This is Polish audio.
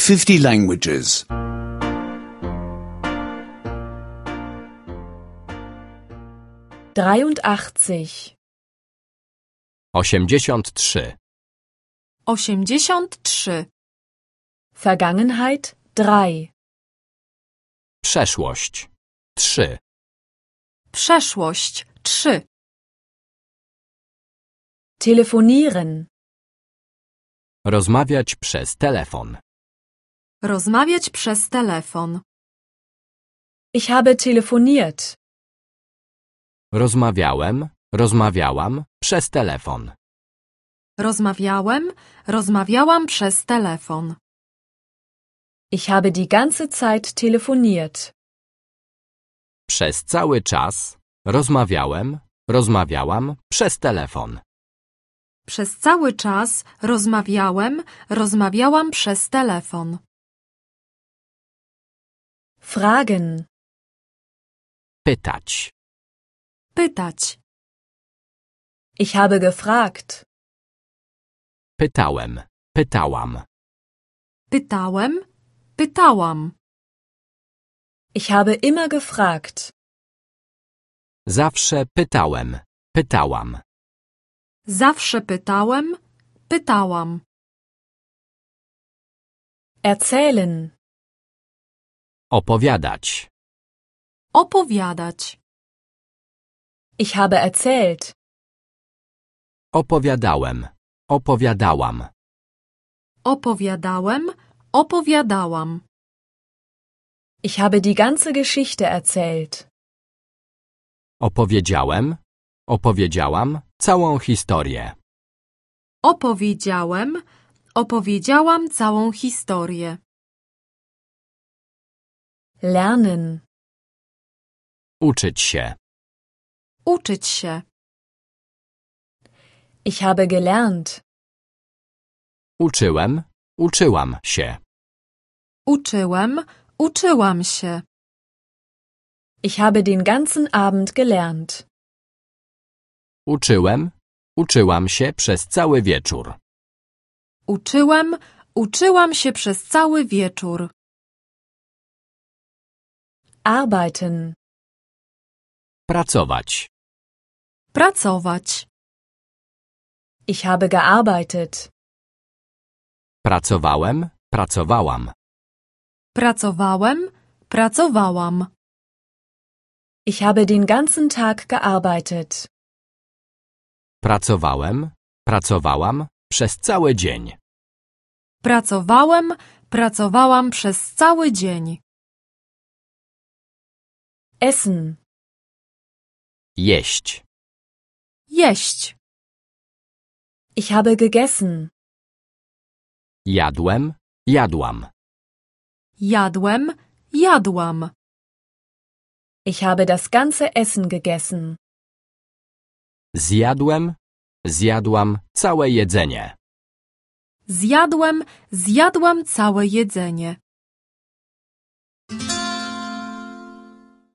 50 languages. 83. 83. 83. Vergangenheit 3. Przeszłość 3. Przeszłość 3. Telefonieren. Rozmawiać przez telefon. Rozmawiać przez telefon. Ich habe telefoniert. Rozmawiałam przez telefon. Rozmawiałam przez telefon. Ich habe die ganze Zeit telefoniert. Przez cały czas rozmawiałam przez telefon. Przez cały czas rozmawiałam przez telefon. Fragen. Pytać. Pytać. Ich habe gefragt. Pytałem. Pytałam. Ich habe immer gefragt. Zawsze pytałam. Zawsze pytałam. Erzählen. Opowiadać. Opowiadać. Ich habe erzählt. Opowiadałam. Opowiadałam. Ich habe die ganze Geschichte erzählt. Opowiedziałam całą historię. Opowiedziałam całą historię. Lernen. Uczyć się. Uczyć się. Ich habe gelernt. Uczyłam się. Uczyłam się. Ich habe den ganzen Abend gelernt. Uczyłam się przez cały wieczór. Uczyłam się przez cały wieczór. Arbeiten. Pracować. Ich habe gearbeitet. Pracowałam. Pracowałam. Ich habe den ganzen Tag gearbeitet. Pracowałam przez cały dzień. Pracowałam przez cały dzień. Essen. Jeść. Ich habe gegessen. Jadłam. Ich habe das ganze Essen gegessen. Zjadłam całe jedzenie. Zjadłam całe jedzenie.